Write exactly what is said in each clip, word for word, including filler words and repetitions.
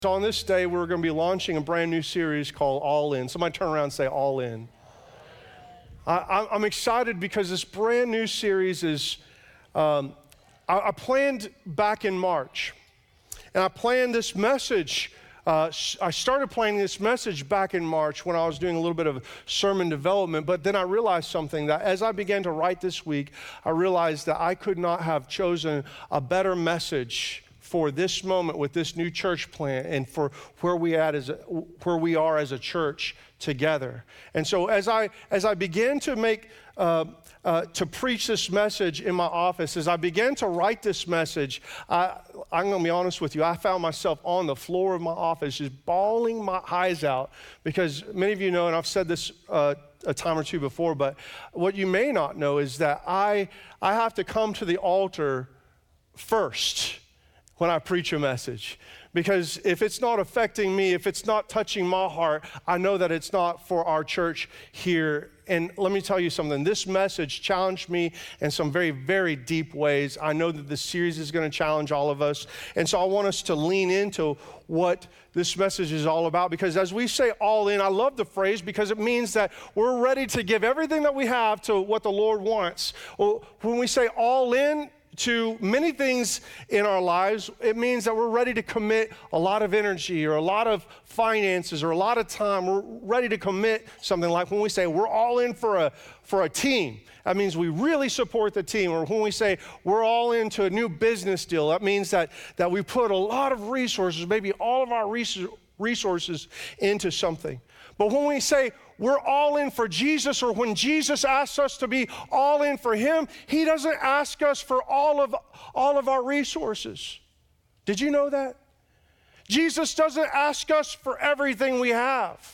So on this day, we're going to be launching a brand new series called All In. Somebody turn around and say All In. I, I'm excited because this brand new series is, um, I, I planned back in March. And I planned this message, uh, I started planning this message back in March when I was doing a little bit of sermon development, but then I realized something, that as I began to write this week, I realized that I could not have chosen a better message for this moment with this new church plant and for where we at as a, where we are as a church together. And so as I as I began to make uh, uh, to preach this message in my office, as I began to write this message, I, I'm going to be honest with you, I found myself on the floor of my office just bawling my eyes out, because many of you know, and I've said this uh, a time or two before, but what you may not know is that I I have to come to the altar first when I preach a message. Because if it's not affecting me, if it's not touching my heart, I know that it's not for our church here. And let me tell you something, this message challenged me in some very, very deep ways. I know that this series is going to challenge all of us. And so I want us to lean into what this message is all about. Because as we say all in, I love the phrase because it means that we're ready to give everything that we have to what the Lord wants. Well, when we say all in, to many things in our lives, it means that we're ready to commit a lot of energy or a lot of finances or a lot of time. We're ready to commit something, like when we say we're all in for a for a team. That means we really support the team. Or when we say we're all into a new business deal, that means that, that we put a lot of resources, maybe all of our resources into something. But when we say we're all in for Jesus, or when Jesus asks us to be all in for him, he doesn't ask us for all of, all of our resources. Did you know that? Jesus doesn't ask us for everything we have.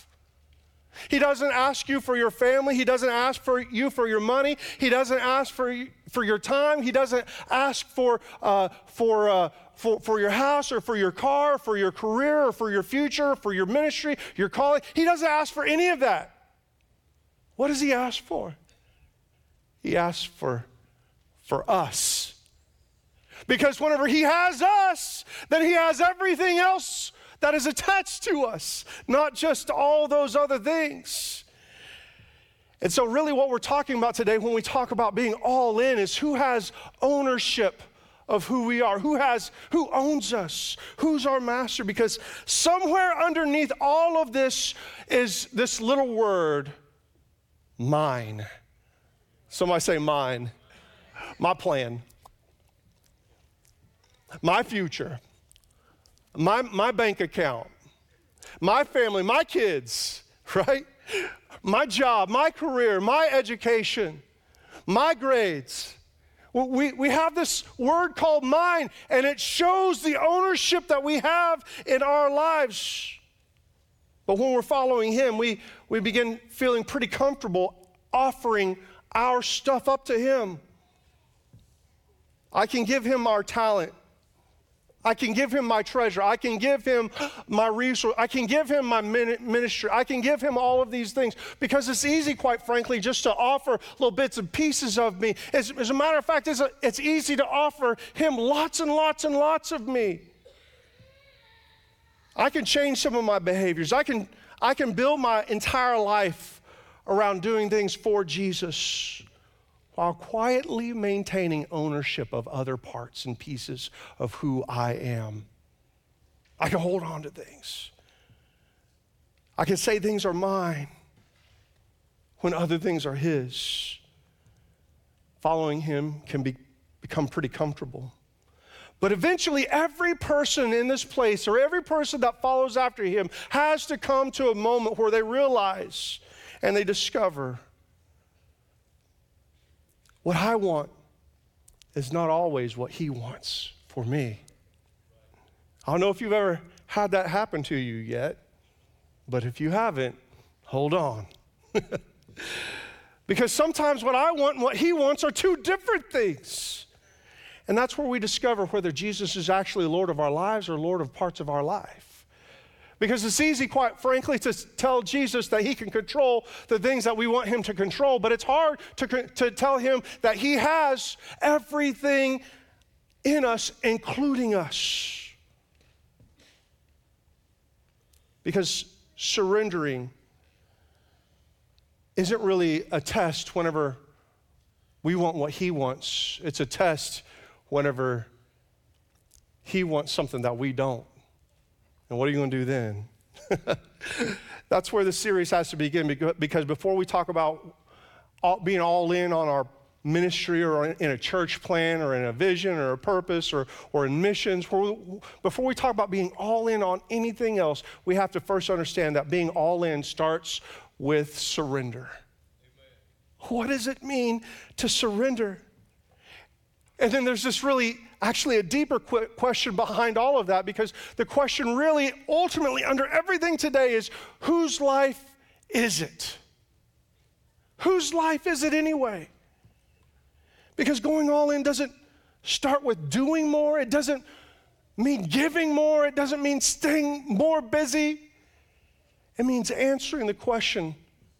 He doesn't ask you for your family. He doesn't ask for you for your money. He doesn't ask for you, for your time. He doesn't ask for uh, for uh, for for your house or for your car, for your career or for your future, for your ministry, your calling. He doesn't ask for any of that. What does he ask for? He asks for for us. Because whenever he has us, then he has everything else that is attached to us, not just all those other things. And so really what we're talking about today when we talk about being all in is who has ownership of who we are, who has, who owns us, who's our master, because somewhere underneath all of this is this little word, mine. Somebody say mine. My plan. My future. My, my bank account, my family, my kids, right? My job, my career, my education, my grades. We, we have this word called mine, and it shows the ownership that we have in our lives. But when we're following him, we, we begin feeling pretty comfortable offering our stuff up to him. I can give him our talent. I can give him my treasure. I can give him my resource. I can give him my ministry. I can give him all of these things because it's easy, quite frankly, just to offer little bits and pieces of me. As, as a matter of fact, it's, a, it's easy to offer him lots and lots and lots of me. I can change some of my behaviors. I can, I can build my entire life around doing things for Jesus, while quietly maintaining ownership of other parts and pieces of who I am. I can hold on to things. I can say things are mine when other things are his. Following him can be, become pretty comfortable. But eventually, every person in this place, or every person that follows after him, has to come to a moment where they realize and they discover, what I want is not always what he wants for me. I don't know if you've ever had that happen to you yet, but if you haven't, hold on. Because sometimes what I want and what he wants are two different things. And that's where we discover whether Jesus is actually Lord of our lives or Lord of parts of our life. Because it's easy, quite frankly, to tell Jesus that he can control the things that we want him to control, but it's hard to, to tell him that he has everything in us, including us. Because surrendering isn't really a test whenever we want what he wants. It's a test whenever he wants something that we don't. And what are you going to do then? That's where the series has to begin, because before we talk about all, being all in on our ministry or in a church plan or in a vision or a purpose or, or in missions, before we talk about being all in on anything else, we have to first understand that being all in starts with surrender. Amen. What does it mean to surrender? And then there's this really, actually a deeper qu- question behind all of that, because the question really, ultimately, under everything today is, whose life is it? Whose life is it anyway? Because going all in doesn't start with doing more. It doesn't mean giving more. It doesn't mean staying more busy. It means answering the question,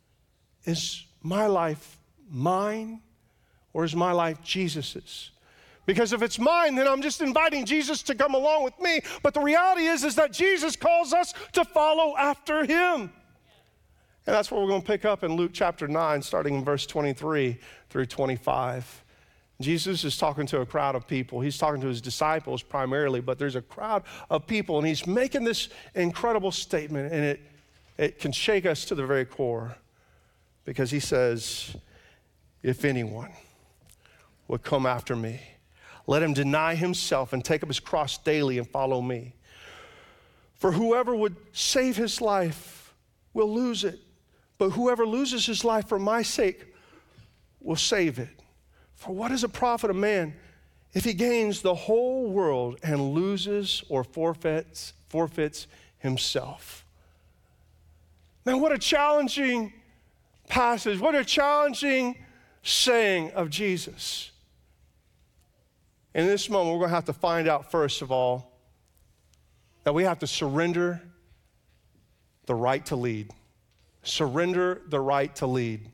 is my life mine or is my life Jesus's? Because if it's mine, then I'm just inviting Jesus to come along with me. But the reality is, is that Jesus calls us to follow after him. And that's what we're going to pick up in Luke chapter nine, starting in verse twenty-three through twenty-five. Jesus is talking to a crowd of people. He's talking to his disciples primarily, but there's a crowd of people, and he's making this incredible statement, and it, it can shake us to the very core, because he says, if anyone would come after me, let him deny himself and take up his cross daily and follow me. For whoever would save his life will lose it, but whoever loses his life for my sake will save it. For what is a profit of man if he gains the whole world and loses or forfeits, forfeits himself? Now, what a challenging passage. What a challenging saying of Jesus. In this moment, we're going to have to find out, first of all, that we have to surrender the right to lead. Surrender the right to lead.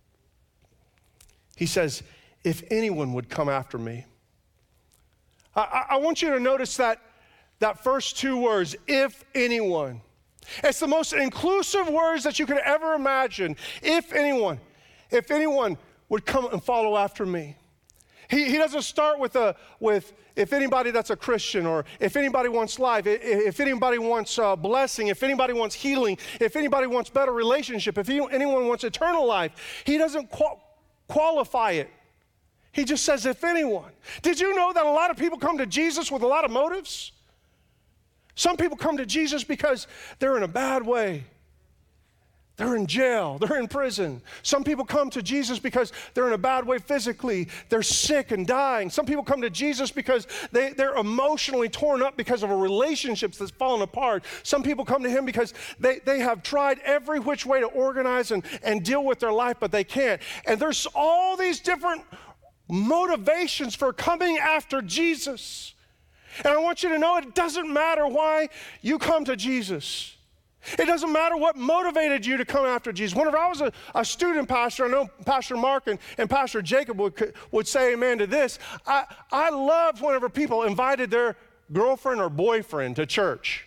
He says, if anyone would come after me. I, I want you to notice that, that first two words, if anyone. It's the most inclusive words that you could ever imagine. If anyone, if anyone would come and follow after me. He, he doesn't start with, a, with if anybody that's a Christian, or if anybody wants life, if anybody wants uh, blessing, if anybody wants healing, if anybody wants better relationship, if he, anyone wants eternal life. He doesn't qual- qualify it. He just says, if anyone. Did you know that a lot of people come to Jesus with a lot of motives? Some people come to Jesus because they're in a bad way. They're in jail. They're in prison. Some people come to Jesus because they're in a bad way physically. They're sick and dying. Some people come to Jesus because they, they're emotionally torn up because of a relationship that's fallen apart. Some people come to him because they, they have tried every which way to organize and, and deal with their life, but they can't. And there's all these different motivations for coming after Jesus. And I want you to know, it doesn't matter why you come to Jesus. It doesn't matter what motivated you to come after Jesus. Whenever I was a, a student pastor, I know Pastor Mark and, and Pastor Jacob would, would say amen to this. I, I loved whenever people invited their girlfriend or boyfriend to church.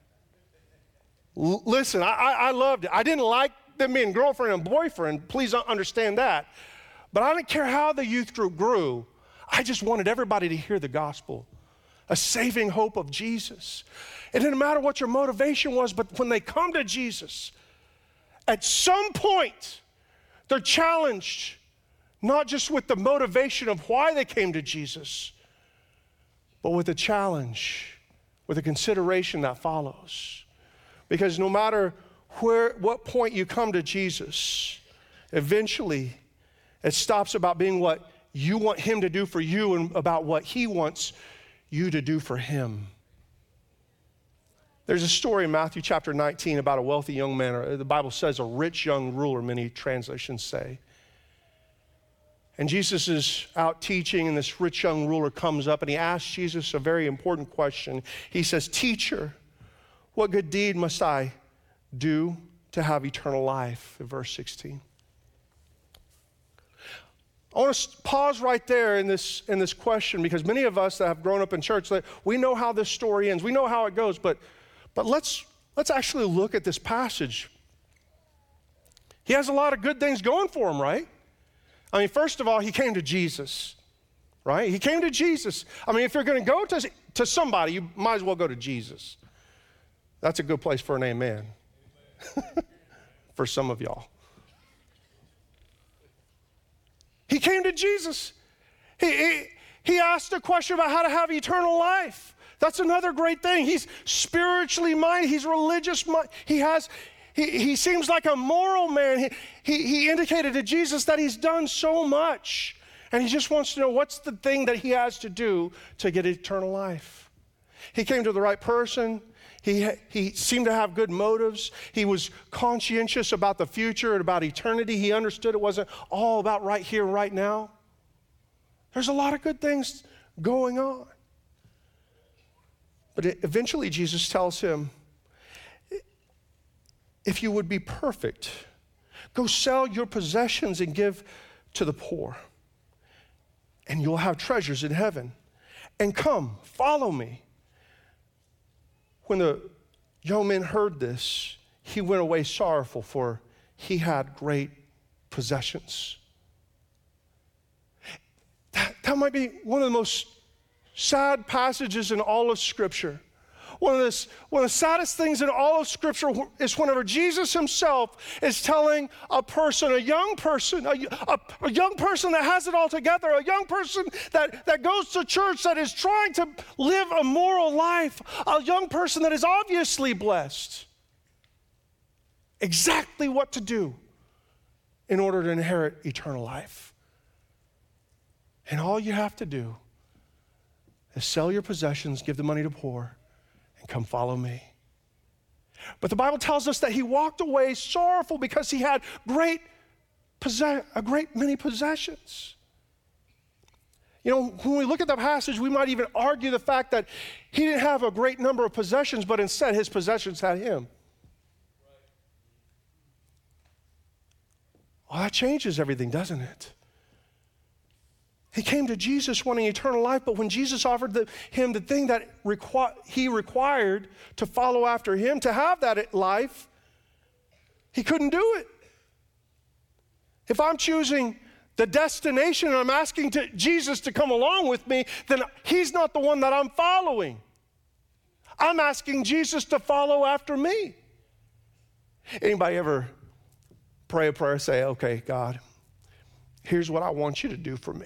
L- listen, I, I, I loved it. I didn't like them being girlfriend and boyfriend. Please understand that. But I didn't care how the youth group grew. I just wanted everybody to hear the gospel, a saving hope of Jesus. It didn't matter what your motivation was, but when they come to Jesus, at some point, they're challenged, not just with the motivation of why they came to Jesus, but with a challenge, with a consideration that follows. Because no matter where, what point you come to Jesus, eventually, it stops about being what you want him to do for you and about what he wants you to do for him. There's a story in Matthew chapter nineteen about a wealthy young man, or the Bible says a rich young ruler, many translations say. And Jesus is out teaching, and this rich young ruler comes up and he asks Jesus a very important question. He says, "Teacher, what good deed must I do to have eternal life?" In verse sixteen. I want to pause right there in this, in this question, because many of us that have grown up in church, we know how this story ends. We know how it goes, but, but let's, let's actually look at this passage. He has a lot of good things going for him, right? I mean, first of all, he came to Jesus, right? He came to Jesus. I mean, if you're going to go to, to somebody, you might as well go to Jesus. That's a good place for an amen. For some of y'all. He came to Jesus. He, he, he asked a question about how to have eternal life. That's another great thing. He's spiritually minded. He's religious minded. He has, he, he seems like a moral man. He, he, he indicated to Jesus that he's done so much. And he just wants to know what's the thing that he has to do to get eternal life. He came to the right person. He, he seemed to have good motives. He was conscientious about the future and about eternity. He understood it wasn't all about right here, right now. There's a lot of good things going on. But it, eventually Jesus tells him, if you would be perfect, go sell your possessions and give to the poor, and you'll have treasures in heaven. And come, follow me. When the young man heard this, he went away sorrowful, for he had great possessions. That, that might be one of the most sad passages in all of Scripture. One of, this, one of the saddest things in all of Scripture is whenever Jesus himself is telling a person, a young person, a, a, a young person that has it all together, a young person that, that goes to church, that is trying to live a moral life, a young person that is obviously blessed, exactly what to do in order to inherit eternal life. And all you have to do is sell your possessions, give the money to poor, and come follow me. But the Bible tells us that he walked away sorrowful because he had great possess- a great many possessions. You know, when we look at the passage, we might even argue the fact that he didn't have a great number of possessions, but instead his possessions had him. Well, that changes everything, doesn't it? He came to Jesus wanting eternal life, but when Jesus offered the, him the thing that requ- he required to follow after him, to have that life, he couldn't do it. If I'm choosing the destination and I'm asking to, Jesus to come along with me, then he's not the one that I'm following. I'm asking Jesus to follow after me. Anybody ever pray a prayer, say, okay, God, here's what I want you to do for me.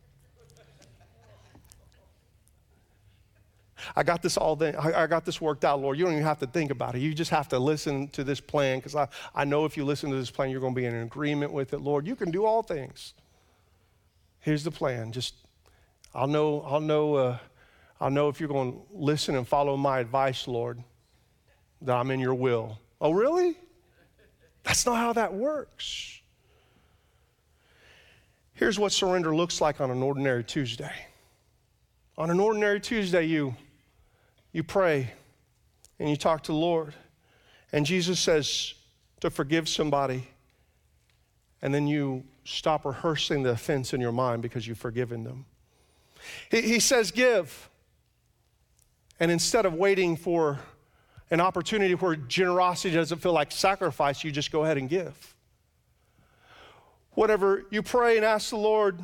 I got this all then, I got this worked out, Lord. You don't even have to think about it. You just have to listen to this plan, because I, I know if you listen to this plan, you're going to be in agreement with it. Lord, you can do all things. Here's the plan. Just, I'll know, I'll know, uh, I'll know if you're going to listen and follow my advice, Lord, that I'm in your will. Oh, really? That's not how that works. Here's what surrender looks like on an ordinary Tuesday. On an ordinary Tuesday, you You pray and you talk to the Lord, and Jesus says to forgive somebody, and then you stop rehearsing the offense in your mind because you've forgiven them. He, he says give, and instead of waiting for an opportunity where generosity doesn't feel like sacrifice, you just go ahead and give. Whatever you pray and ask the Lord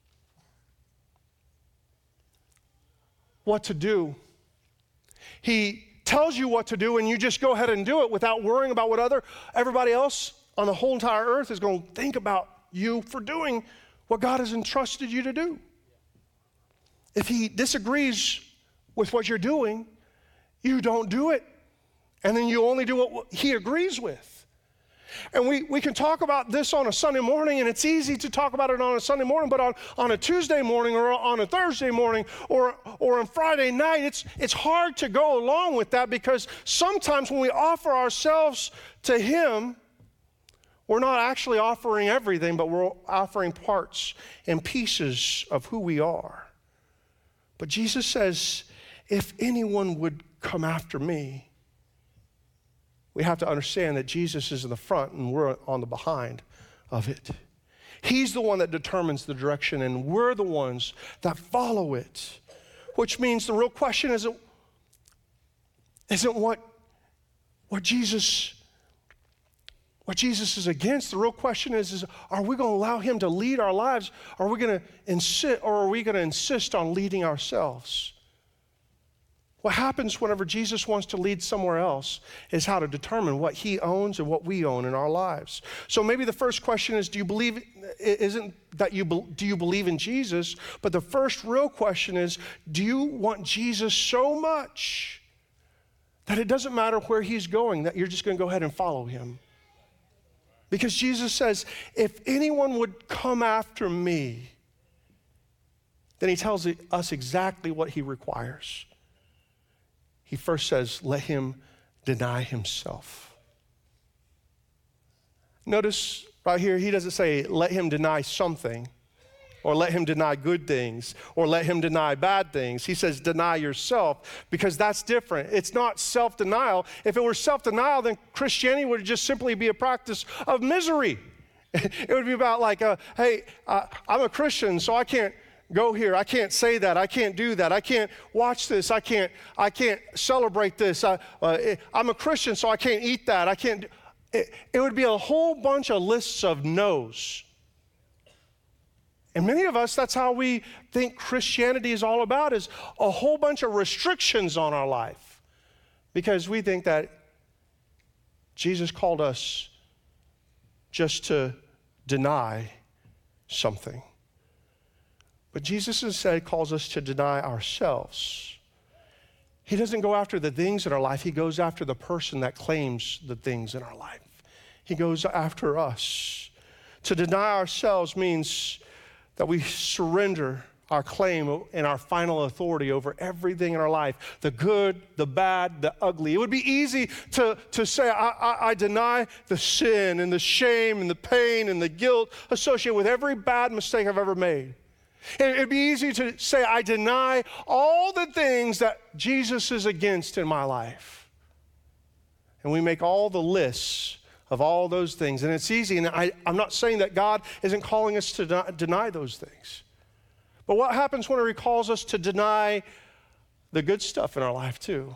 what to do, he tells you what to do, and you just go ahead and do it without worrying about what other everybody else on the whole entire earth is going to think about you for doing what God has entrusted you to do. If he disagrees with what you're doing, you don't do it, and then you only do what he agrees with. And we, we can talk about this on a Sunday morning, and it's easy to talk about it on a Sunday morning, but on, on a Tuesday morning or on a Thursday morning or, or on Friday night, it's, it's hard to go along with that, because sometimes when we offer ourselves to him, we're not actually offering everything, but we're offering parts and pieces of who we are. But Jesus says, if anyone would come after me, we have to understand that Jesus is in the front and we're on the behind of it. He's the one that determines the direction, and we're the ones that follow it, which means the real question isn't, isn't what what Jesus, what Jesus is against. The real question is, is are we going to allow him to lead our lives? Are we going to insist, or are we going to insist on leading ourselves? What happens whenever Jesus wants to lead somewhere else is how to determine what he owns and what we own in our lives. So maybe the first question is, do you believe, isn't that you, do you believe in Jesus? But the first real question is, do you want Jesus so much that it doesn't matter where he's going, that you're just going to go ahead and follow him? Because Jesus says, if anyone would come after me, then he tells us exactly what he requires. He first says, let him deny himself. Notice right here, he doesn't say, let him deny something, or let him deny good things, or let him deny bad things. He says, deny yourself, because that's different. It's not self-denial. If it were self-denial, then Christianity would just simply be a practice of misery. It would be about like, uh, hey, uh, I'm a Christian, so I can't go here. I can't say that. I can't do that. I can't watch this. I can't, I can't celebrate this. I, uh, I'm a Christian, so I can't eat that. I can't. It, it would be a whole bunch of lists of no's. And many of us, that's how we think Christianity is all about, is a whole bunch of restrictions on our life. Because we think that Jesus called us just to deny something. But Jesus instead calls us to deny ourselves. He doesn't go after the things in our life. He goes after the person that claims the things in our life. He goes after us. To deny ourselves means that we surrender our claim and our final authority over everything in our life, the good, the bad, the ugly. It would be easy to, to say, I, I, I deny the sin and the shame and the pain and the guilt associated with every bad mistake I've ever made. It'd be easy to say, I deny all the things that Jesus is against in my life. And we make all the lists of all those things. And it's easy, and I, I'm not saying that God isn't calling us to de- deny those things. But what happens when he calls us to deny the good stuff in our life too?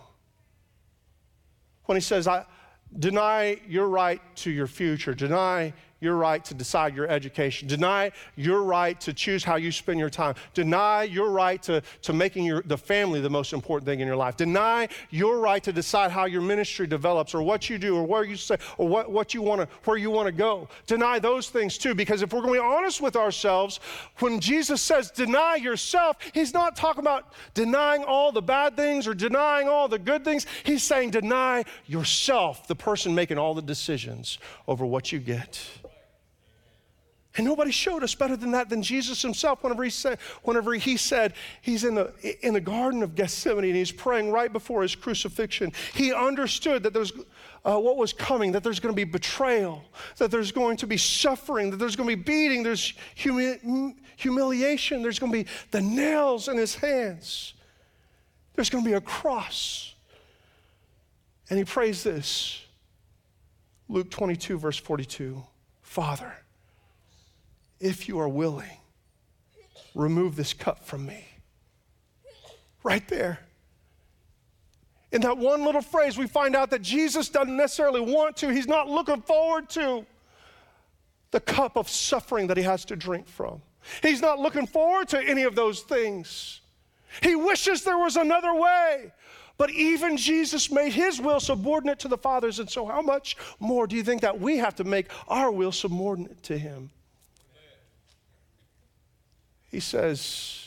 When he says, I deny your right to your future, deny your right to decide your education, deny your right to choose how you spend your time, deny your right to, to making your, the family the most important thing in your life, deny your right to decide how your ministry develops or what you do or where you say or what, what you want to, where you want to go. Deny those things too, because if we're going to be honest with ourselves, when Jesus says deny yourself, he's not talking about denying all the bad things or denying all the good things. He's saying deny yourself, the person making all the decisions over what you get. And nobody showed us better than that than Jesus himself whenever he said, whenever he said he's in the, in the Garden of Gethsemane and he's praying right before his crucifixion. He understood that there's uh, what was coming, that there's going to be betrayal, that there's going to be suffering, that there's going to be beating, there's humi- humiliation, there's going to be the nails in his hands. There's going to be a cross. And he prays this, Luke twenty-two, verse forty-two, Father, if you are willing, remove this cup from me. Right there. In that one little phrase, we find out that Jesus doesn't necessarily want to. He's not looking forward to the cup of suffering that he has to drink from. He's not looking forward to any of those things. He wishes there was another way. But even Jesus made his will subordinate to the Father's. And so how much more do you think that we have to make our will subordinate to him? He says,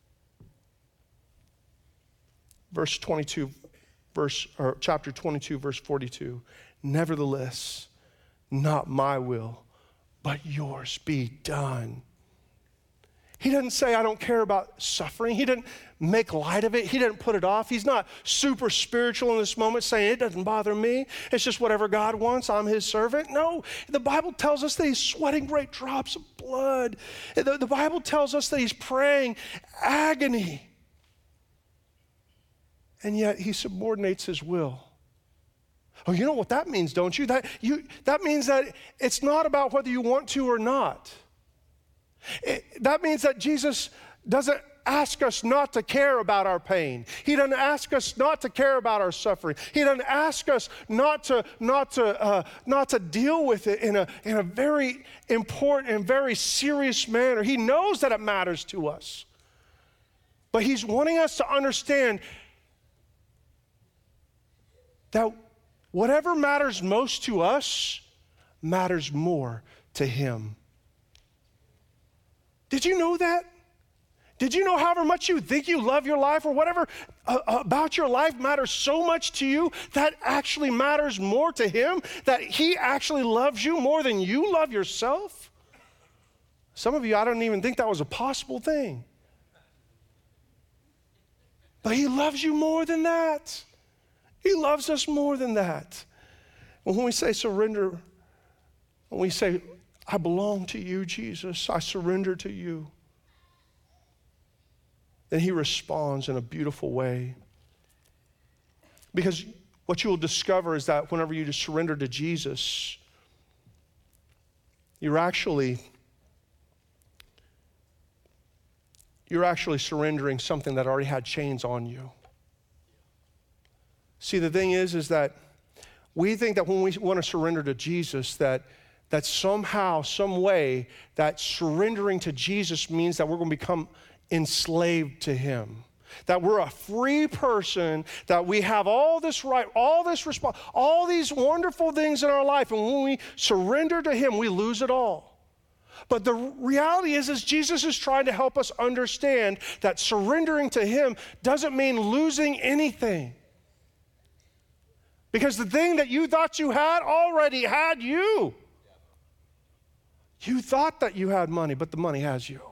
verse twenty-two, verse or chapter twenty-two, verse forty-two, nevertheless, not my will, but yours be done. He didn't say, I don't care about suffering. He didn't make light of it. He didn't put it off. He's not super spiritual in this moment saying, it doesn't bother me. It's just whatever God wants. I'm his servant. No, the Bible tells us that he's sweating great drops of blood. The, the Bible tells us that he's praying agony. And yet he subordinates his will. Oh, you know what that means, don't you? That, you, that means that it's not about whether you want to or not. It, that means that Jesus doesn't ask us not to care about our pain. He doesn't ask us not to care about our suffering. He doesn't ask us not to, not to, uh, not to deal with it in a, in a very important and very serious manner. He knows that it matters to us. But he's wanting us to understand that whatever matters most to us matters more to him. Did you know that? Did you know however much you think you love your life or whatever uh, about your life matters so much to you, that actually matters more to him? That he actually loves you more than you love yourself? Some of you, I don't even think that was a possible thing. But he loves you more than that. He loves us more than that. And when we say surrender, when we say, I belong to you, Jesus, I surrender to you, then he responds in a beautiful way. Because what you will discover is that whenever you just surrender to Jesus, you're actually, you're actually surrendering something that already had chains on you. See, the thing is, is that we think that when we want to surrender to Jesus, that that somehow, some way, that surrendering to Jesus means that we're going to become enslaved to him. That we're a free person, that we have all this right, all this response, all these wonderful things in our life, and when we surrender to him, we lose it all. But the reality is, is Jesus is trying to help us understand that surrendering to him doesn't mean losing anything. Because the thing that you thought you had already had you. You thought that you had money, but the money has you.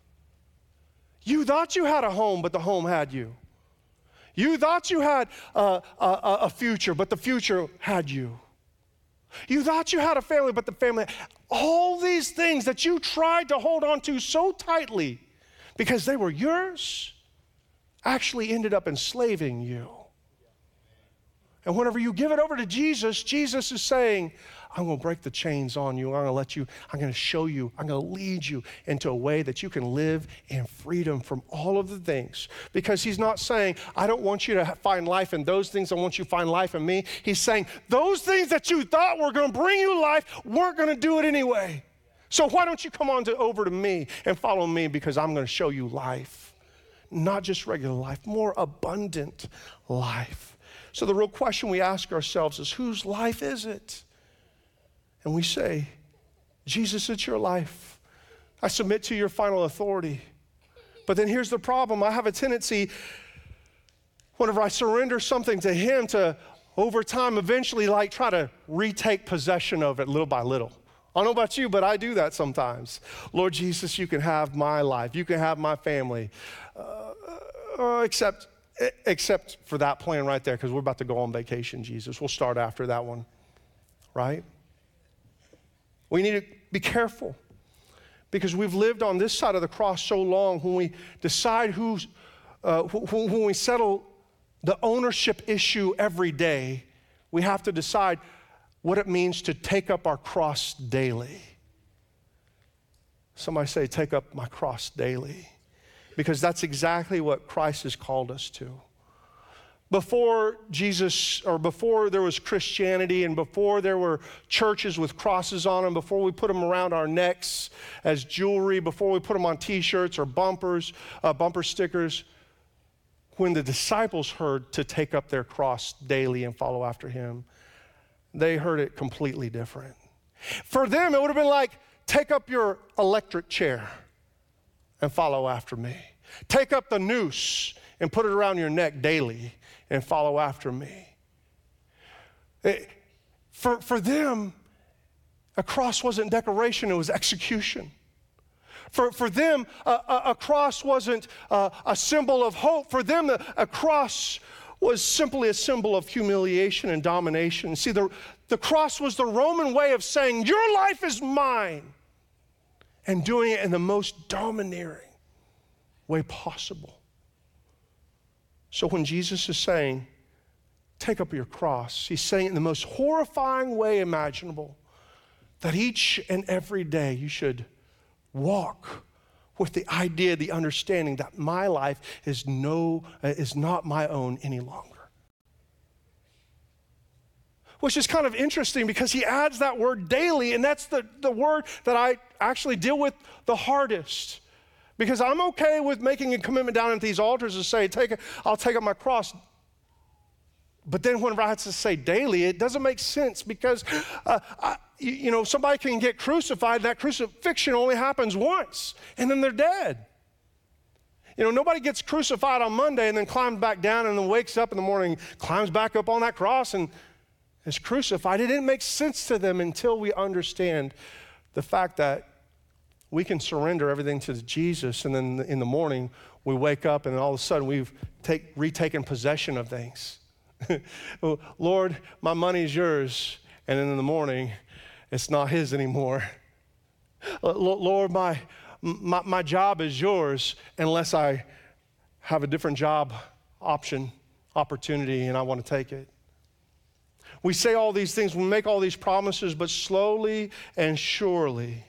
You thought you had a home, but the home had you. You thought you had a, a, a future, but the future had you. You thought you had a family, but the family, all these things that you tried to hold on to so tightly because they were yours, actually ended up enslaving you. And whenever you give it over to Jesus, Jesus is saying, I'm going to break the chains on you. I'm going to let you, I'm going to show you, I'm going to lead you into a way that you can live in freedom from all of the things. Because he's not saying, I don't want you to find life in those things. I want you to find life in me. He's saying, those things that you thought were going to bring you life weren't going to do it anyway. So why don't you come on to, over to me and follow me, because I'm going to show you life. Not just regular life, more abundant life. So the real question we ask ourselves is, whose life is it? And we say, Jesus, it's your life. I submit to your final authority. But then here's the problem. I have a tendency, whenever I surrender something to him, to over time eventually like try to retake possession of it little by little. I don't know about you, but I do that sometimes. Lord Jesus, you can have my life. You can have my family. Uh, uh, except... Except for that plan right there, because we're about to go on vacation, Jesus. We'll start after that one, right? We need to be careful, because we've lived on this side of the cross so long. When we decide who's, uh, when we settle the ownership issue every day, we have to decide what it means to take up our cross daily. Somebody say, take up my cross daily. Because that's exactly what Christ has called us to. Before Jesus, or before there was Christianity, and before there were churches with crosses on them, before we put them around our necks as jewelry, before we put them on t-shirts or bumpers, uh, bumper stickers, when the disciples heard to take up their cross daily and follow after him, they heard it completely different. For them, it would have been like, take up your electric chair and follow after me. Take up the noose and put it around your neck daily and follow after me. It, for, for them, a cross wasn't decoration, it was execution. For, for them, a, a, a cross wasn't a, a symbol of hope. For them, a, a cross was simply a symbol of humiliation and domination. See, the, the cross was the Roman way of saying, your life is mine, and doing it in the most domineering way possible. So when Jesus is saying, take up your cross, he's saying it in the most horrifying way imaginable, that each and every day you should walk with the idea, the understanding that my life is no, is not my own any longer. Which is kind of interesting because he adds that word daily, and that's the, the word that I actually deal with the hardest. Because I'm okay with making a commitment down at these altars to say, take it, I'll take up my cross. But then whenever I have to say daily, it doesn't make sense because, uh, I, you know, somebody can get crucified, and that crucifixion only happens once, and then they're dead. You know, nobody gets crucified on Monday and then climbs back down and then wakes up in the morning, climbs back up on that cross and is crucified. It didn't make sense to them until we understand the fact that we can surrender everything to Jesus, and then in the morning we wake up and all of a sudden we've take, retaken possession of things. Lord, my money is yours, and then in the morning it's not his anymore. Lord, my, my, my job is yours unless I have a different job option, opportunity, and I want to take it. We say all these things, we make all these promises, but slowly and surely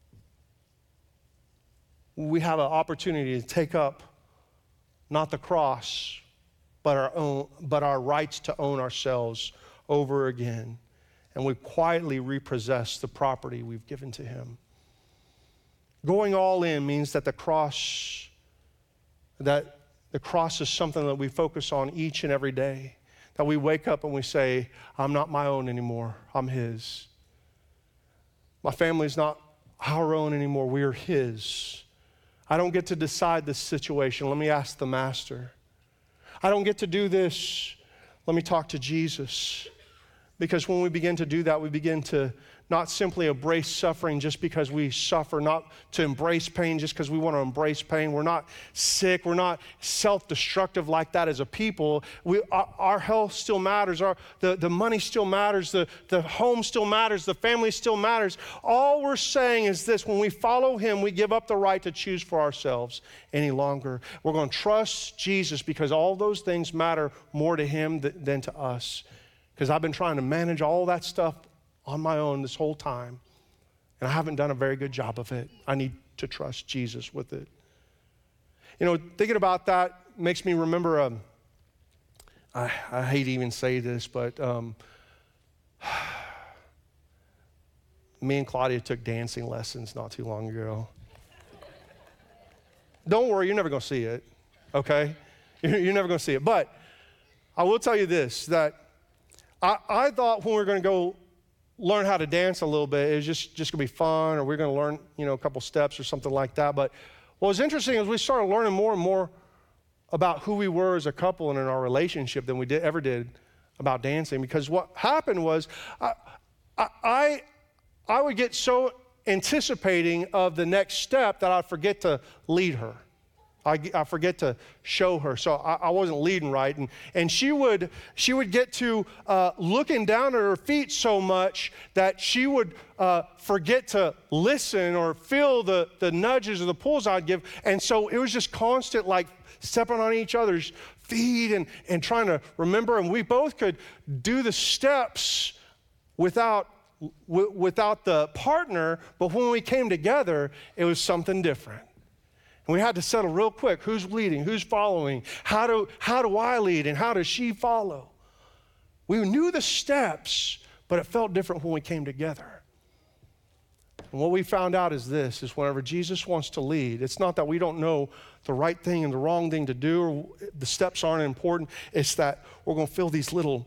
we have an opportunity to take up not the cross, but our own, but our rights to own ourselves over again. And we quietly repossess the property we've given to him. Going all in means that the cross, that the cross is something that we focus on each and every day. That we wake up and we say, I'm not my own anymore, I'm his. My family's not our own anymore, we are his. I don't get to decide this situation, let me ask the master. I don't get to do this, let me talk to Jesus. Because when we begin to do that, we begin to not simply embrace suffering just because we suffer, not to embrace pain just because we want to embrace pain. We're not sick. We're not self-destructive like that as a people. We, our, our health still matters. Our, the, the money still matters. The, the home still matters. The family still matters. All we're saying is this: when we follow him, we give up the right to choose for ourselves any longer. We're going to trust Jesus because all those things matter more to him th- than to us. Because I've been trying to manage all that stuff on my own this whole time, and I haven't done a very good job of it. I need to trust Jesus with it. You know, thinking about that makes me remember, um, I, I hate to even say this, but um, me and Claudia took dancing lessons not too long ago. Don't worry, you're never going to see it, okay? You're, you're never going to see it. But I will tell you this, that I, I thought when we were going to go learn how to dance a little bit, it was just, just going to be fun, or we're going to learn, you know, a couple steps or something like that. But what was interesting is we started learning more and more about who we were as a couple and in our relationship than we did, ever did about dancing. Because what happened was I, I, I would get so anticipating of the next step that I'd forget to lead her. I, I forget to show her, so I, I wasn't leading right, and and she would she would get to uh, looking down at her feet so much that she would uh, forget to listen or feel the the nudges or the pulls I'd give, and so it was just constant, like stepping on each other's feet and and trying to remember, and we both could do the steps without w- without the partner, but when we came together, it was something different. And we had to settle real quick, who's leading, who's following, how do, how do I lead, and how does she follow? We knew the steps, but it felt different when we came together. And what we found out is this, is whenever Jesus wants to lead, it's not that we don't know the right thing and the wrong thing to do, or the steps aren't important, it's that we're going to feel these little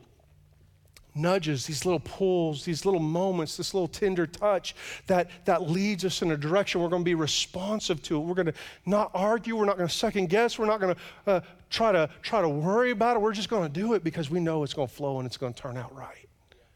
nudges, these little pulls, these little moments, this little tender touch that, that leads us in a direction. We're going to be responsive to it. We're going to not argue. We're not going to second guess. We're not going to uh, try to try to worry about it. We're just going to do it because we know it's going to flow and it's going to turn out right.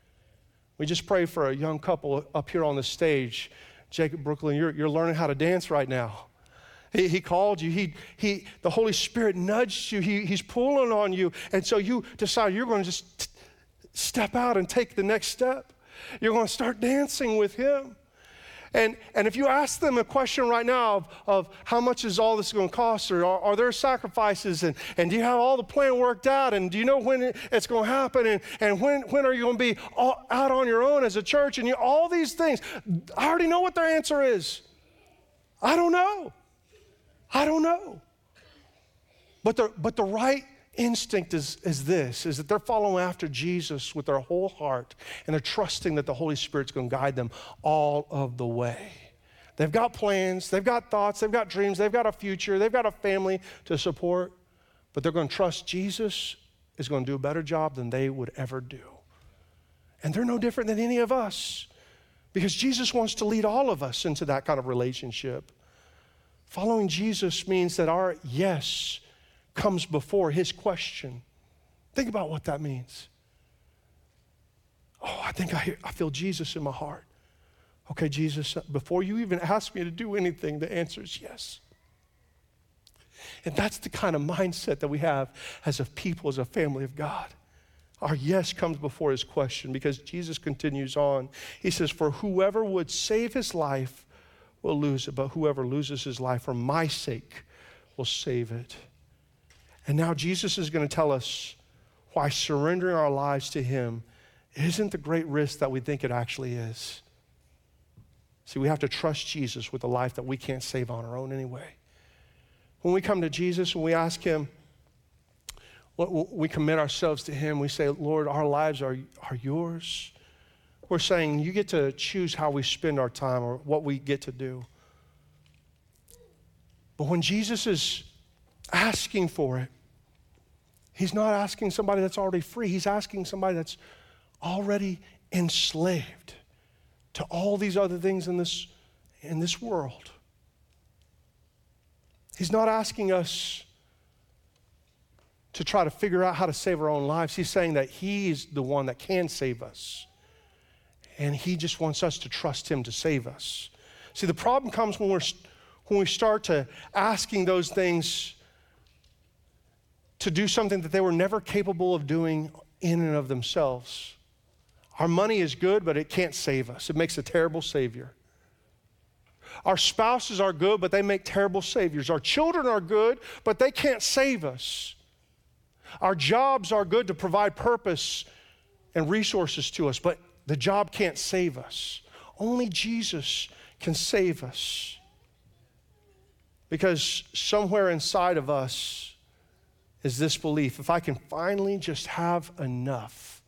We just prayed for a young couple up here on the stage. Jacob Brooklyn, you're, you're learning how to dance right now. He, he called you. He, he, the Holy Spirit nudged you. He, he's pulling on you. And so you decide you're going to just t- step out and take the next step. You're going to start dancing with him. And, and if you ask them a question right now of, of how much is all this going to cost, or are, are there sacrifices, and, and do you have all the plan worked out, and do you know when it's going to happen, and, and when, when are you going to be all, out on your own as a church, and you, all these things, I already know what their answer is. I don't know. I don't know. But the, but the right instinct is, is this, is that they're following after Jesus with their whole heart, and they're trusting that the Holy Spirit's going to guide them all of the way. They've got plans, they've got thoughts, they've got dreams, they've got a future, they've got a family to support, but they're going to trust Jesus is going to do a better job than they would ever do. And they're no different than any of us, because Jesus wants to lead all of us into that kind of relationship. Following Jesus means that our yes comes before his question. Think about what that means. Oh, I think I, hear, I feel Jesus in my heart. Okay, Jesus, before you even ask me to do anything, the answer is yes. And that's the kind of mindset that we have as a people, as a family of God. Our yes comes before his question, because Jesus continues on. He says, for whoever would save his life will lose it, but whoever loses his life for my sake will save it. And now Jesus is going to tell us why surrendering our lives to him isn't the great risk that we think it actually is. See, we have to trust Jesus with a life that we can't save on our own anyway. When we come to Jesus and we ask him, we commit ourselves to him, we say, Lord, our lives are, are yours. We're saying you get to choose how we spend our time or what we get to do. But when Jesus is asking for it, he's not asking somebody that's already free. He's asking somebody that's already enslaved to all these other things in this, in this world. He's not asking us to try to figure out how to save our own lives. He's saying that he's the one that can save us. And he just wants us to trust him to save us. See, the problem comes when we're when we start to asking those things to do something that they were never capable of doing in and of themselves. Our money is good, but it can't save us. It makes a terrible savior. Our spouses are good, but they make terrible saviors. Our children are good, but they can't save us. Our jobs are good to provide purpose and resources to us, but the job can't save us. Only Jesus can save us. Because somewhere inside of us is this belief, if I can finally just have enough,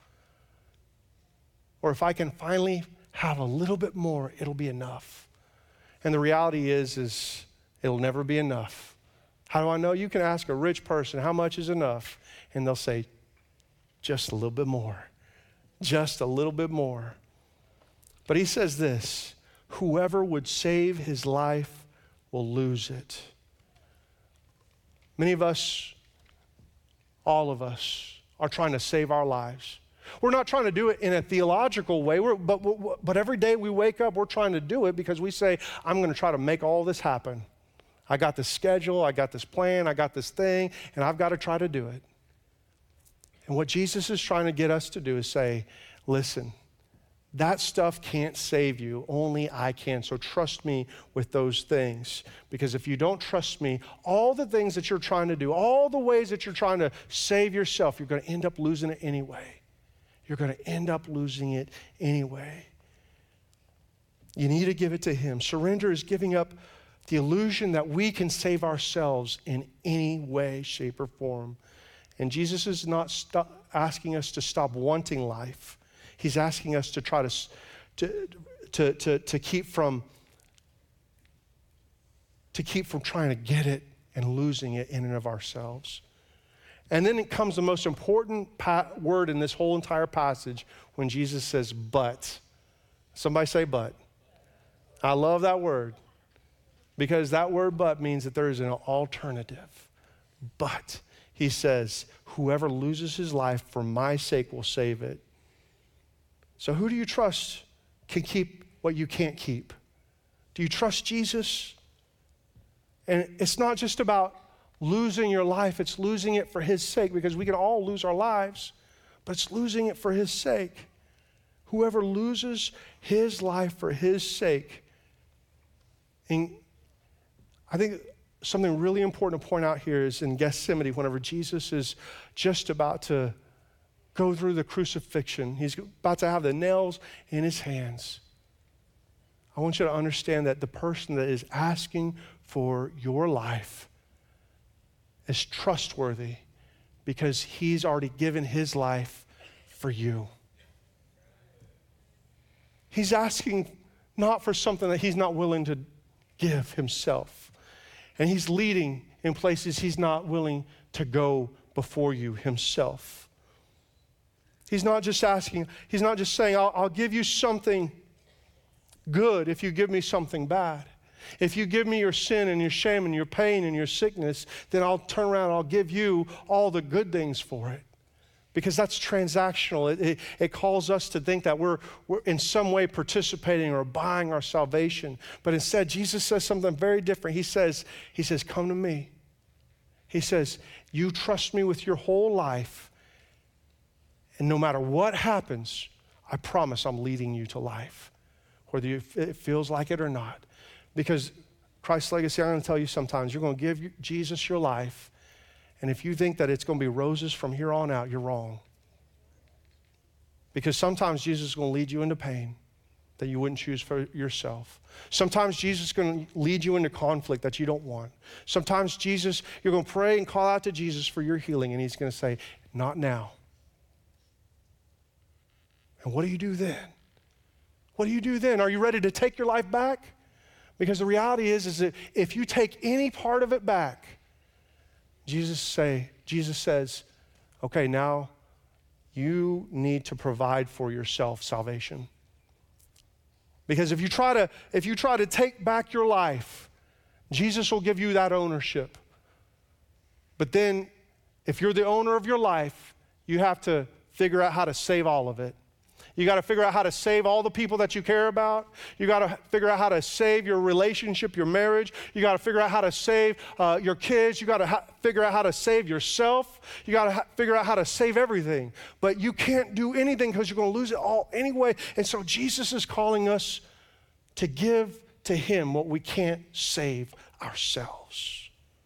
or if I can finally have a little bit more, it'll be enough. And the reality is, is it'll never be enough. How do I know? You can ask a rich person, how much is enough? And they'll say, just a little bit more. Just a little bit more. But he says this, whoever would save his life will lose it. Many of us, all of us, are trying to save our lives. We're not trying to do it in a theological way, we're, but, but every day we wake up, we're trying to do it because we say, I'm going to try to make all this happen. I got this schedule, I got this plan, I got this thing, and I've got to try to do it. And what Jesus is trying to get us to do is say, listen, that stuff can't save you, only I can. So trust me with those things. Because if you don't trust me, all the things that you're trying to do, all the ways that you're trying to save yourself, you're going to end up losing it anyway. You're going to end up losing it anyway. You need to give it to him. Surrender is giving up the illusion that we can save ourselves in any way, shape, or form. And Jesus is not stop asking us to stop wanting life. He's asking us to try to, to, to, to, to keep from to keep from trying to get it and losing it in and of ourselves. And then it comes the most important pa- word in this whole entire passage when Jesus says, but. Somebody say but. I love that word because that word but means that there is an alternative. But he says, whoever loses his life for my sake will save it. So who do you trust can keep what you can't keep? Do you trust Jesus? And it's not just about losing your life, it's losing it for his sake, because we can all lose our lives, but it's losing it for his sake. Whoever loses his life for his sake. And I think something really important to point out here is in Gethsemane, whenever Jesus is just about to go through the crucifixion. He's about to have the nails in his hands. I want you to understand that the person that is asking for your life is trustworthy because he's already given his life for you. He's asking not for something that he's not willing to give himself. And he's leading in places he's not willing to go before you himself. He's not just asking, he's not just saying, I'll, I'll give you something good if you give me something bad. If you give me your sin and your shame and your pain and your sickness, then I'll turn around and I'll give you all the good things for it. Because that's transactional. It, it, it calls us to think that we're, we're in some way participating or buying our salvation. But instead, Jesus says something very different. He says, he says, come to me. He says, you trust me with your whole life, and no matter what happens, I promise I'm leading you to life, whether you, it feels like it or not. Because Christ's legacy, I'm going to tell you sometimes, you're going to give Jesus your life, and if you think that it's going to be roses from here on out, you're wrong. Because sometimes Jesus is going to lead you into pain that you wouldn't choose for yourself. Sometimes Jesus is going to lead you into conflict that you don't want. Sometimes Jesus, you're going to pray and call out to Jesus for your healing, and he's going to say, not now. And what do you do then? What do you do then? Are you ready to take your life back? Because the reality is, is that if you take any part of it back, Jesus say, Jesus says, okay, now you need to provide for yourself salvation. Because if you try to, if you try to take back your life, Jesus will give you that ownership. But then, if you're the owner of your life, you have to figure out how to save all of it. You got to figure out how to save all the people that you care about. You got to figure out how to save your relationship, your marriage. You got to figure out how to save uh, your kids. You got to ha- figure out how to save yourself. You got to ha- figure out how to save everything. But you can't do anything because you're going to lose it all anyway. And so Jesus is calling us to give to him what we can't save ourselves.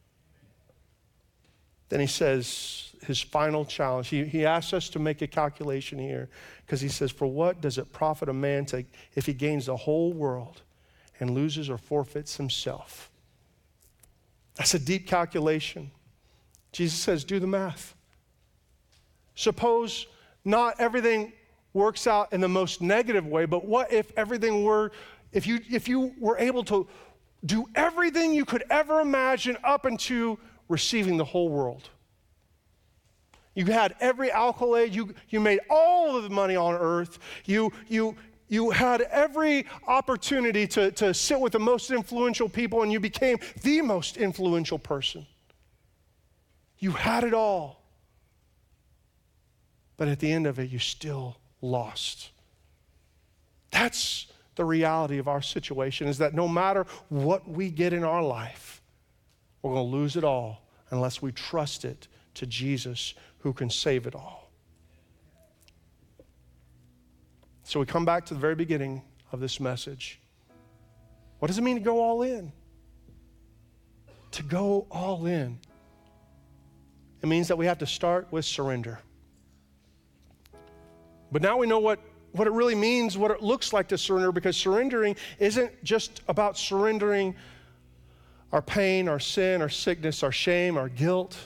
Then he says, his final challenge, he, he asks us to make a calculation here, because he says, for what does it profit a man to, if he gains the whole world and loses or forfeits himself? That's a deep calculation. Jesus says, do the math. Suppose not everything works out in the most negative way, but what if everything were, if you, if you were able to do everything you could ever imagine up into receiving the whole world? You had every accolade, you, you made all of the money on earth, you, you, you had every opportunity to, to sit with the most influential people, and you became the most influential person. You had it all. But at the end of it, you still lost. That's the reality of our situation, is that no matter what we get in our life, we're going to lose it all unless we trust it to Jesus, who can save it all. So we come back to the very beginning of this message. What does it mean to go all in? To go all in. It means that we have to start with surrender. But now we know what, what it really means, what it looks like to surrender, because surrendering isn't just about surrendering our pain, our sin, our sickness, our shame, our guilt.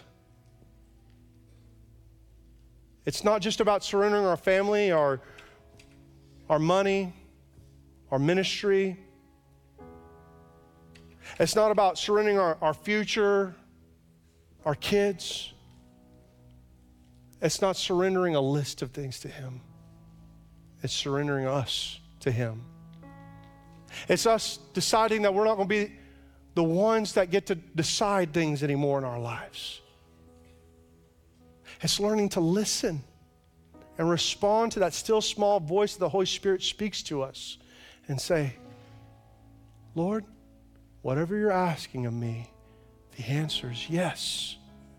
It's not just about surrendering our family, our, our money, our ministry. It's not about surrendering our, our future, our kids. It's not surrendering a list of things to him. It's surrendering us to him. It's us deciding that we're not going to be the ones that get to decide things anymore in our lives. It's learning to listen and respond to that still small voice that the Holy Spirit speaks to us and say, Lord, whatever you're asking of me, the answer is yes.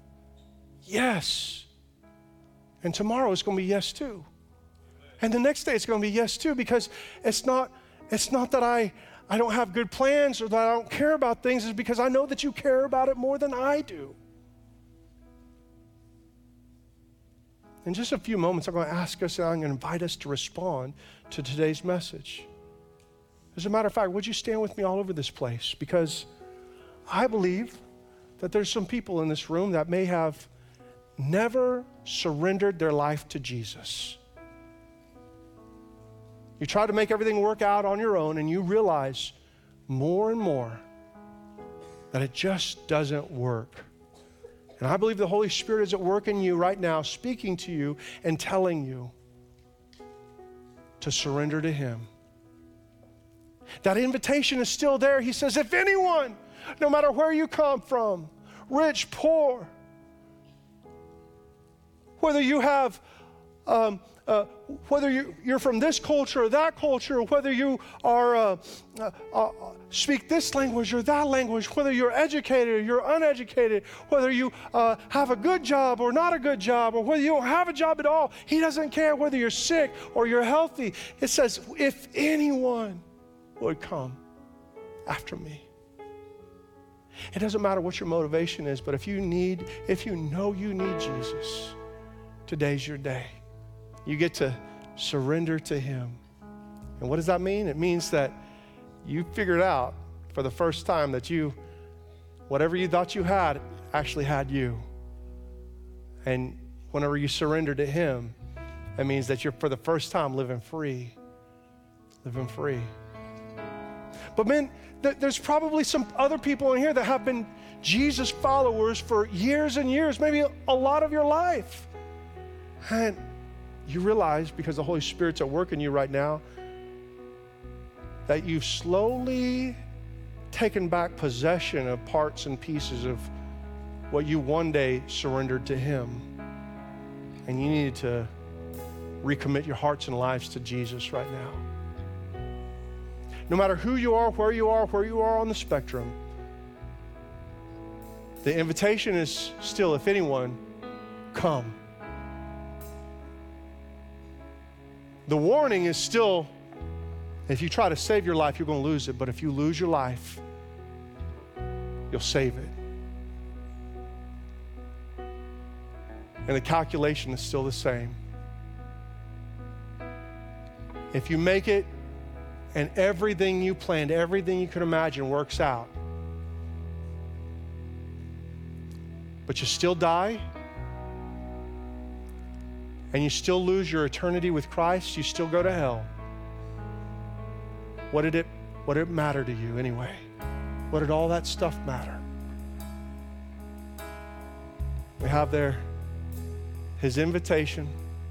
Yes. And tomorrow it's going to be yes too. And the next day it's going to be yes too, because it's not, it's not that I, I don't have good plans or that I don't care about things. It's because I know that you care about it more than I do. In just a few moments, I'm going to ask us and I'm going to invite us to respond to today's message. As a matter of fact, would you stand with me all over this place? Because I believe that there's some people in this room that may have never surrendered their life to Jesus. You try to make everything work out on your own, and you realize more and more that it just doesn't work. And I believe the Holy Spirit is at work in you right now, speaking to you and telling you to surrender to Him. That invitation is still there. He says, if anyone, no matter where you come from, rich, poor, whether you have, um, uh, whether you, you're from this culture or that culture, whether you are uh, uh, uh, speak this language or that language, whether you're educated or you're uneducated, whether you uh, have a good job or not a good job, or whether you don't have a job at all, He doesn't care whether you're sick or you're healthy. It says, if anyone would come after me. It doesn't matter what your motivation is, but if you need, if you know you need Jesus, today's your day. You get to surrender to Him. And what does that mean? It means that you figured out for the first time that you, whatever you thought you had, actually had you. And whenever you surrender to Him, that means that you're for the first time living free. Living free. But man, th- there's probably some other people in here that have been Jesus followers for years and years, maybe a lot of your life. And you realize, because the Holy Spirit's at work in you right now, that you've slowly taken back possession of parts and pieces of what you one day surrendered to Him. And you need to recommit your hearts and lives to Jesus right now. No matter who you are, where you are, where you are on the spectrum, the invitation is still, if anyone, come. The warning is still, if you try to save your life, you're going to lose it. But if you lose your life, you'll save it. And the calculation is still the same. If you make it and everything you planned, everything you could imagine works out, but you still die, and you still lose your eternity with Christ, you still go to hell. What did it, what did it matter to you anyway? What did all that stuff matter? We have there His invitation,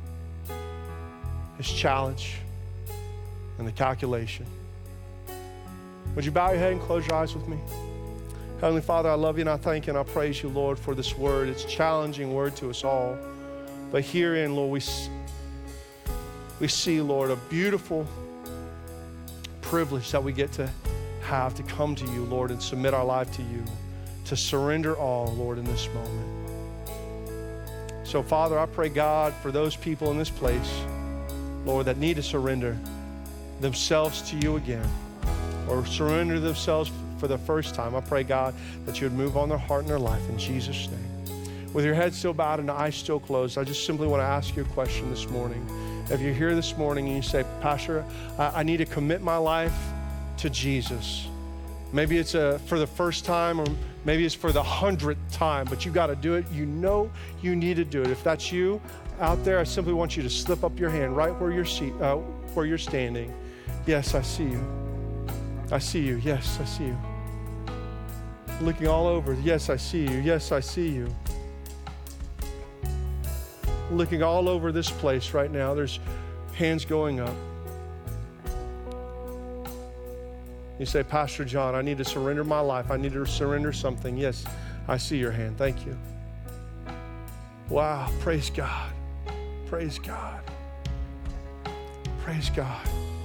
His challenge, and the calculation. Would you bow your head and close your eyes with me? Heavenly Father, I love you and I thank you and I praise you, Lord, for this word. It's a challenging word to us all. But herein, Lord, we, we see, Lord, a beautiful privilege that we get to have to come to you, Lord, and submit our life to you, to surrender all, Lord, in this moment. So, Father, I pray, God, for those people in this place, Lord, that need to surrender themselves to you again, or surrender themselves for the first time. I pray, God, that you would move on their heart and their life in Jesus' name. With your head still bowed and the eyes still closed, I just simply want to ask you a question this morning. If you're here this morning and you say, Pastor, I, I need to commit my life to Jesus. Maybe it's a, for the first time, or maybe it's for the hundredth time, but you got to do it. You know you need to do it. If that's you out there, I simply want you to slip up your hand right where you're, seat, uh, where you're standing. Yes, I see you. I see you. Yes, I see you. Looking all over. Yes, I see you. Yes, I see you. Looking all over this place right now. There's hands going up. You say, Pastor John, I need to surrender my life. I need to surrender something. Yes, I see your hand. Thank you. Wow, praise God. Praise God. Praise God.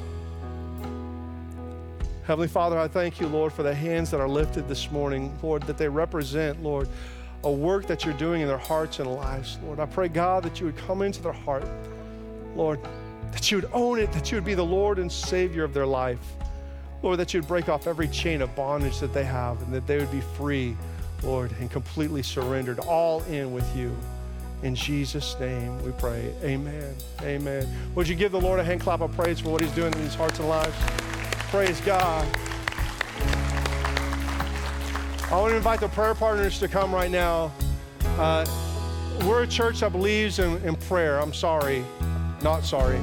Heavenly Father, I thank you, Lord, for the hands that are lifted this morning, Lord, that they represent, Lord, a work that you're doing in their hearts and lives, Lord. I pray, God, that you would come into their heart, Lord, that you would own it, that you would be the Lord and Savior of their life. Lord, that you would break off every chain of bondage that they have and that they would be free, Lord, and completely surrendered, all in with you. In Jesus' name we pray, amen, amen. Would you give the Lord a hand clap of praise for what he's doing in these hearts and lives? Praise God. I want to invite the prayer partners to come right now. Uh, we're a church that believes in, in prayer. I'm sorry, not sorry.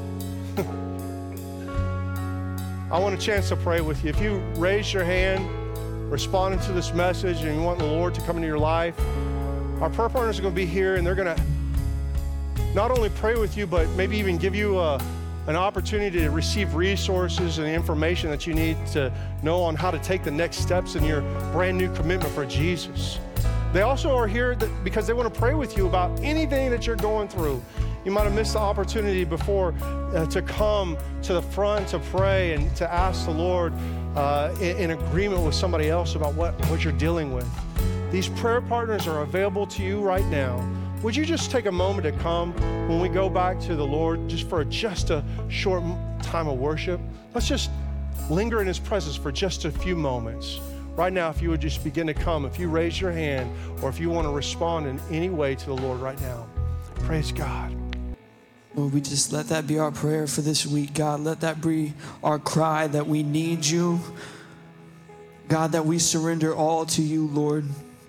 I want a chance to pray with you. If you raise your hand, responding to this message, and you want the Lord to come into your life, our prayer partners are going to be here, and they're going to not only pray with you, but maybe even give you a, an opportunity to receive resources and information that you need to know on how to take the next steps in your brand new commitment for Jesus. They also are here that, because they want to pray with you about anything that you're going through. You might have missed the opportunity before uh, to come to the front to pray and to ask the Lord uh, in, in agreement with somebody else about what, what you're dealing with. These prayer partners are available to you right now. Would you just take a moment to come when we go back to the Lord just for just a short time of worship? Let's just linger in His presence for just a few moments. Right now, if you would just begin to come, if you raise your hand, or if you want to respond in any way to the Lord right now. Praise God. Lord, we just let that be our prayer for this week, God. Let that be our cry that we need you. God, that we surrender all to you, Lord.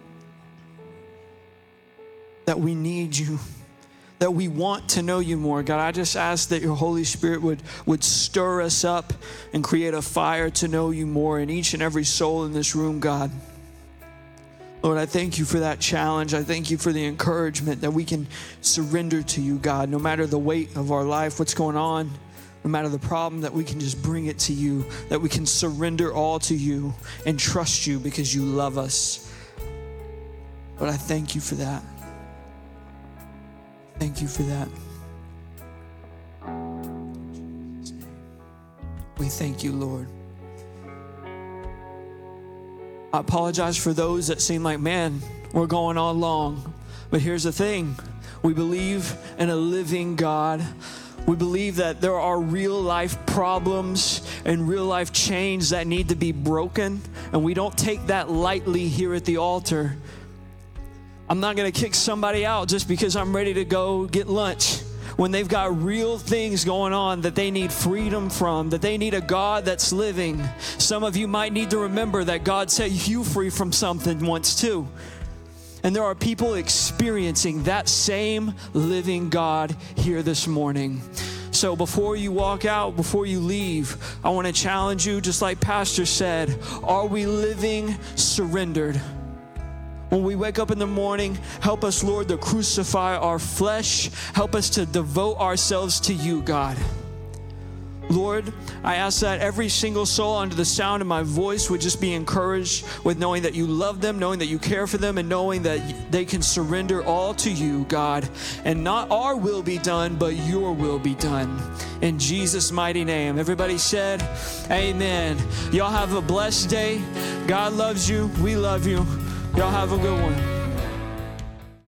That we need you. That we want to know you more. God, I just ask that your Holy Spirit would, would stir us up and create a fire to know you more in each and every soul in this room, God. Lord, I thank you for that challenge. I thank you for the encouragement that we can surrender to you, God, no matter the weight of our life, what's going on, no matter the problem, that we can just bring it to you, that we can surrender all to you and trust you because you love us. Lord, I thank you for that. Thank you for that. We thank you, Lord. I apologize for those that seem like, man, we're going on long. But here's the thing. We believe in a living God. We believe that there are real life problems and real life chains that need to be broken. And we don't take that lightly here at the altar. I'm not going to kick somebody out just because I'm ready to go get lunch when they've got real things going on that they need freedom from, that they need a God that's living. Some of you might need to remember that God set you free from something once too. And there are people experiencing that same living God here this morning. So before you walk out, before you leave, I want to challenge you, just like Pastor said, are we living surrendered? When we wake up in the morning, help us, Lord, to crucify our flesh. Help us to devote ourselves to you, God. Lord, I ask that every single soul under the sound of my voice would just be encouraged with knowing that you love them, knowing that you care for them, and knowing that they can surrender all to you, God. And not our will be done, but your will be done. In Jesus' mighty name. Everybody said, amen. Y'all have a blessed day. God loves you. We love you. Y'all have a good one.